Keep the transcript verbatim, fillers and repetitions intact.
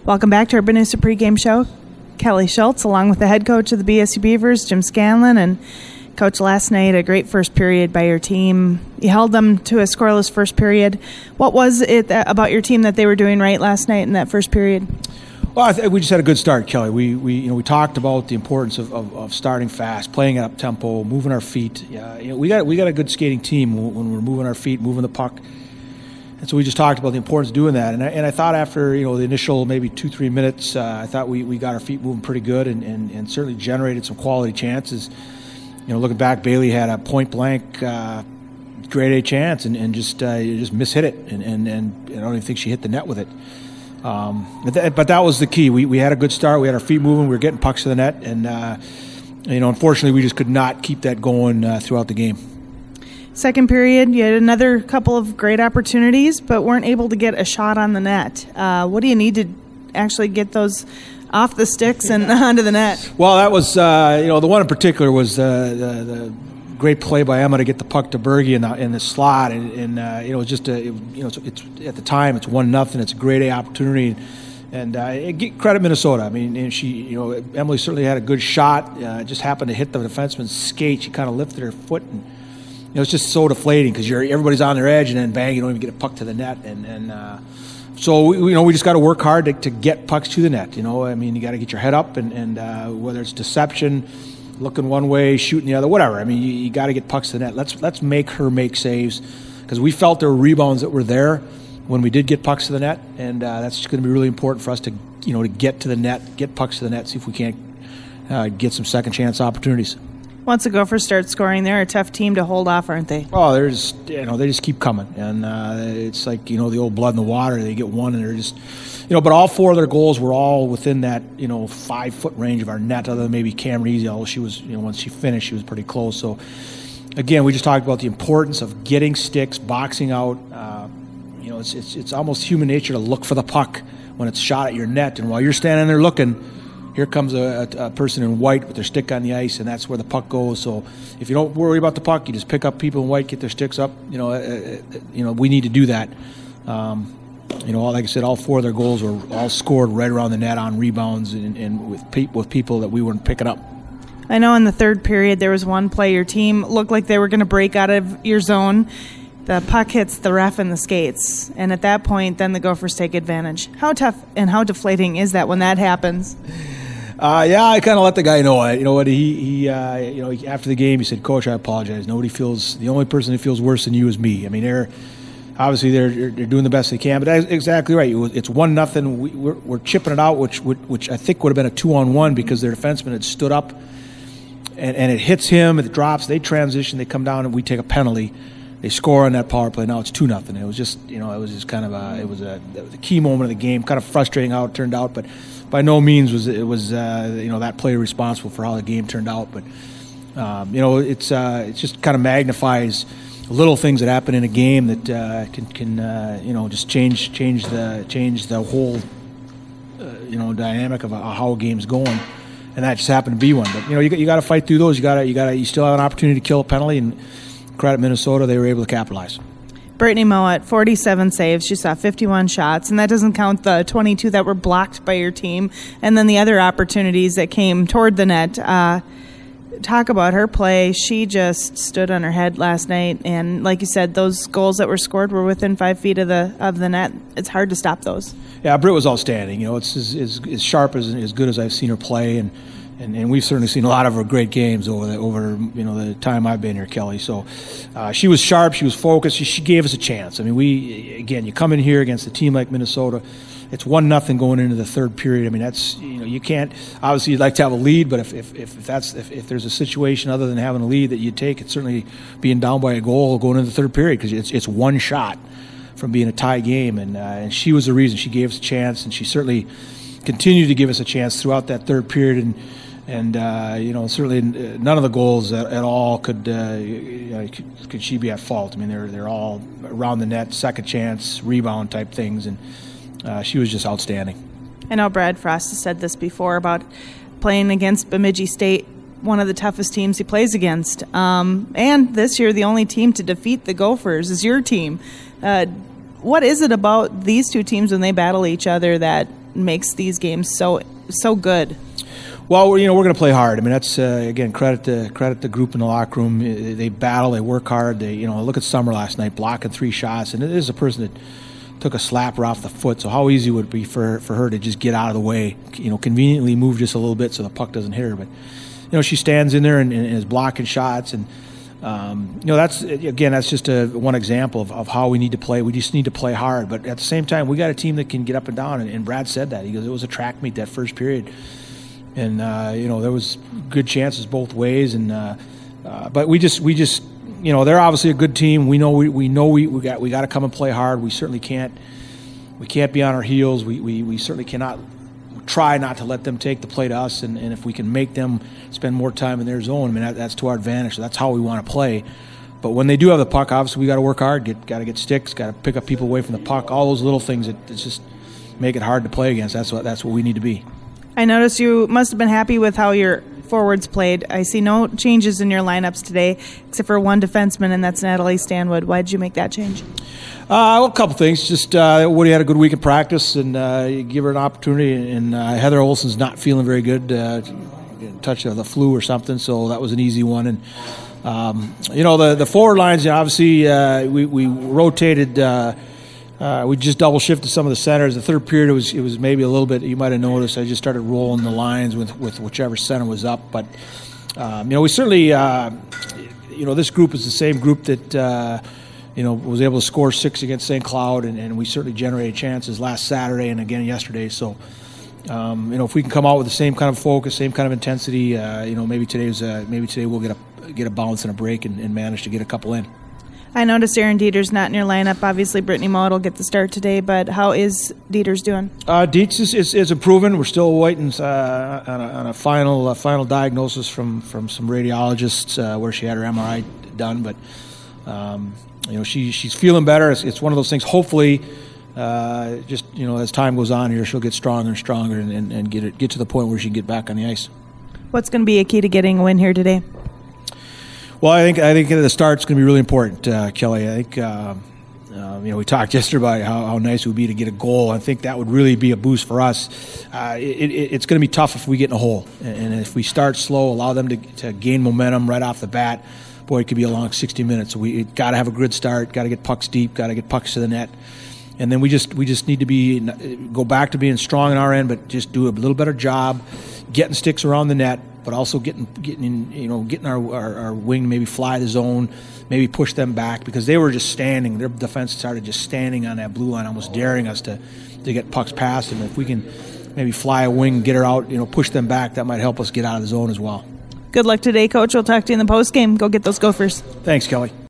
Welcome back to our Benicia pregame show. Kelly Schultz, along with the head coach of the B S U Beavers, Jim Scanlon. And Coach, last night, a great first period by your team. You held them to a scoreless first period. What was it that, about your team that they were doing right last night in that first period? Well, I think we just had a good start, Kelly. We we you know we talked about the importance of, of, of starting fast, playing up tempo, moving our feet. Yeah, you know, we got we got a good skating team when we're moving our feet, moving the puck. And so we just talked about the importance of doing that. And I, and I thought after, you know, the initial maybe two, three minutes, uh, I thought we, we got our feet moving pretty good and, and, and certainly generated some quality chances. You know, looking back, Bailey had a point-blank uh, grade A chance and, and just uh, just mishit it. And, and, and I don't even think she hit the net with it. Um, but, that, but that was the key. We we had a good start. We had our feet moving. We were getting pucks to the net. And, uh, you know, unfortunately, we just could not keep that going uh, throughout the game. Second period, you had another couple of great opportunities, but weren't able to get a shot on the net. Uh, what do you need to actually get those off the sticks and onto the net? Well, that was, uh, you know, the one in particular was uh, the, the great play by Emma to get the puck to Berge in the, in the slot. And, and uh, you know, it was just, a, it, you know, it's, it's at the time, it's one nothing. It's a grade A opportunity. And uh, get credit Minnesota. I mean, and she, you know, Emily certainly had a good shot. Uh, just happened to hit the defenseman's skate. She kind of lifted her foot and, you know, it's just so deflating because you're everybody's on their edge, and then bang, you don't even get a puck to the net, and and uh, so we, you know we just got to work hard to, to get pucks to the net. You know, I mean, you got to get your head up, and and uh, whether it's deception, looking one way, shooting the other, whatever. I mean, you, you got to get pucks to the net. Let's let's make her make saves because we felt there were rebounds that were there when we did get pucks to the net, and uh, that's going to be really important for us to you know to get to the net, get pucks to the net, see if we can't uh, get some second chance opportunities. Once the Gophers start scoring, they're a tough team to hold off, aren't they? Oh, they're just, you know, they just keep coming. And uh, it's like, you know, the old blood in the water. They get one and they're just, you know, but all four of their goals were all within that, you know, five-foot range of our net, other than maybe Cameron Easy, although she was, you know, once she finished, she was pretty close. So, again, we just talked about the importance of getting sticks, boxing out. Uh, you know, it's, it's, it's almost human nature to look for the puck when it's shot at your net. And while you're standing there looking, here comes a, a, a person in white with their stick on the ice, and that's where the puck goes. So if you don't worry about the puck, you just pick up people in white, get their sticks up. You know, uh, uh, you know, we need to do that. Um, you know, like I said, all four of their goals were all scored right around the net on rebounds and, and with pe- with people that we weren't picking up. I know in the third period there was one play your team looked like they were going to break out of your zone. The puck hits the ref in the skates, and at that point, then the Gophers take advantage. How tough and how deflating is that when that happens? Uh, yeah, I kind of let the guy know it. You know what? He, he uh, you know, after the game, he said, "Coach, I apologize. Nobody feels. The only person who feels worse than you is me." I mean, they're obviously they're they're doing the best they can, but that's exactly right. It's one nothing. We, we're, we're chipping it out, which which I think would have been a two on one because their defenseman had stood up, and, and it hits him. It drops. They transition. They come down, and we take a penalty. They score on that power play. Now it's two nothing. It was just you know it was just kind of a it was a, it was a key moment of the game. Kind of frustrating how it turned out, but. By no means was it was uh, you know that player responsible for how the game turned out, but um, you know it's uh, it just kind of magnifies little things that happen in a game that uh, can can uh, you know just change change the change the whole uh, you know dynamic of how a game's going, and that just happened to be one. But you know you you got to fight through those. You got to you got to you still have an opportunity to kill a penalty, and credit Minnesota, they were able to capitalize. Brittany Mowat, forty-seven saves. She saw fifty-one shots, and that doesn't count the twenty-two that were blocked by your team, and then the other opportunities that came toward the net. Uh, talk about her play. She just stood on her head last night, and like you said, those goals that were scored were within five feet of the of the net. It's hard to stop those. Yeah, Britt was outstanding. You know, it's as, as, as sharp as as good as I've seen her play, and. And, and we've certainly seen a lot of her great games over the over you know the time I've been here, Kelly. So uh, she was sharp, she was focused, she, she gave us a chance. I mean, we again, you come in here against a team like Minnesota, it's one nothing going into the third period. I mean, that's you know you can't obviously you'd like to have a lead, but if if, if that's if, if there's a situation other than having a lead that you take, it's certainly being down by a goal going into the third period because it's it's one shot from being a tie game, and uh, and she was the reason. She gave us a chance, and she certainly continued to give us a chance throughout that third period. And And, uh, you know, certainly none of the goals at, at all could, uh, you know, could could she be at fault. I mean, they're they're all around the net, second chance, rebound type things, and uh, she was just outstanding. I know Brad Frost has said this before about playing against Bemidji State, one of the toughest teams he plays against. Um, and this year, the only team to defeat the Gophers is your team. Uh, what is it about these two teams when they battle each other that makes these games so so good? Well, you know, we're going to play hard. I mean, that's uh, again credit the credit the group in the locker room. They battle, they work hard. They, you know, look at Summer last night blocking three shots, and it is a person that took a slapper off the foot. So how easy would it be for for her to just get out of the way? You know, conveniently move just a little bit so the puck doesn't hit her. But you know, she stands in there and, and is blocking shots, and um, you know, that's again that's just a one example of, of how we need to play. We just need to play hard, but at the same time, we got a team that can get up and down. And, and Brad said that. He goes, it was a track meet that first period. And uh, you know, there was good chances both ways, and uh, uh, but we just we just you know, they're obviously a good team. We know we, we know we, we got we got to come and play hard. We certainly can't we can't be on our heels. We we, we certainly cannot try not to let them take the play to us. And, and if we can make them spend more time in their zone, I mean that, that's to our advantage. So that's how we want to play. But when they do have the puck, obviously we got to work hard. Get got to get sticks. Got to pick up people away from the puck. All those little things that, that just make it hard to play against. That's what that's what we need to be. I noticed you must have been happy with how your forwards played. I see no changes in your lineups today, except for one defenseman, and that's Natalie Stanwood. Why did you make that change? Uh, well, a couple things. Just uh, Woody had a good week of practice, and uh, you give her an opportunity. And uh, Heather Olsen's not feeling very good, uh, touch of the flu or something, so that was an easy one. And um, you know, the the forward lines, obviously, uh, we we rotated. Uh, Uh, we just double shifted some of the centers. The third period, it was it was maybe a little bit. You might have noticed. I just started rolling the lines with, with whichever center was up. But um, you know, we certainly, uh, you know, this group is the same group that uh, you know was able to score six against Saint Cloud, and, and we certainly generated chances last Saturday and again yesterday. So um, you know, if we can come out with the same kind of focus, same kind of intensity, uh, you know, maybe today's uh, maybe today we'll get a get a bounce and a break and, and manage to get a couple in. I noticed Aaron Dieter's not in your lineup. Obviously, Brittany Mott will get the start today, but how is Dieter's doing? Uh, Dietz is, is, is improving. We're still waiting uh, on, a, on a final uh, final diagnosis from, from some radiologists uh, where she had her M R I done, but um, you know she she's feeling better. It's, it's one of those things. Hopefully, uh, just you know as time goes on here, she'll get stronger and stronger and, and, and get it get to the point where she can get back on the ice. What's going to be a key to getting a win here today? Well, I think I think at the start it's going to be really important, uh, Kelly. I think uh, uh, you know we talked yesterday about how, how nice it would be to get a goal. I think that would really be a boost for us. Uh, it, it, it's going to be tough if we get in a hole, and, and if we start slow, allow them to, to gain momentum right off the bat. Boy, it could be a long sixty minutes. So we got to have a good start. Got to get pucks deep. Got to get pucks to the net, and then we just we just need to be go back to being strong on our end, but just do a little better job getting sticks around the net. But also getting, getting, you know, getting our, our, our wing to maybe fly the zone, maybe push them back because they were just standing. Their defense started just standing on that blue line, almost daring us to, to get pucks past them. If we can maybe fly a wing, get her out, you know, push them back, that might help us get out of the zone as well. Good luck today, Coach. We'll talk to you in the post game. Go get those Gophers. Thanks, Kelly.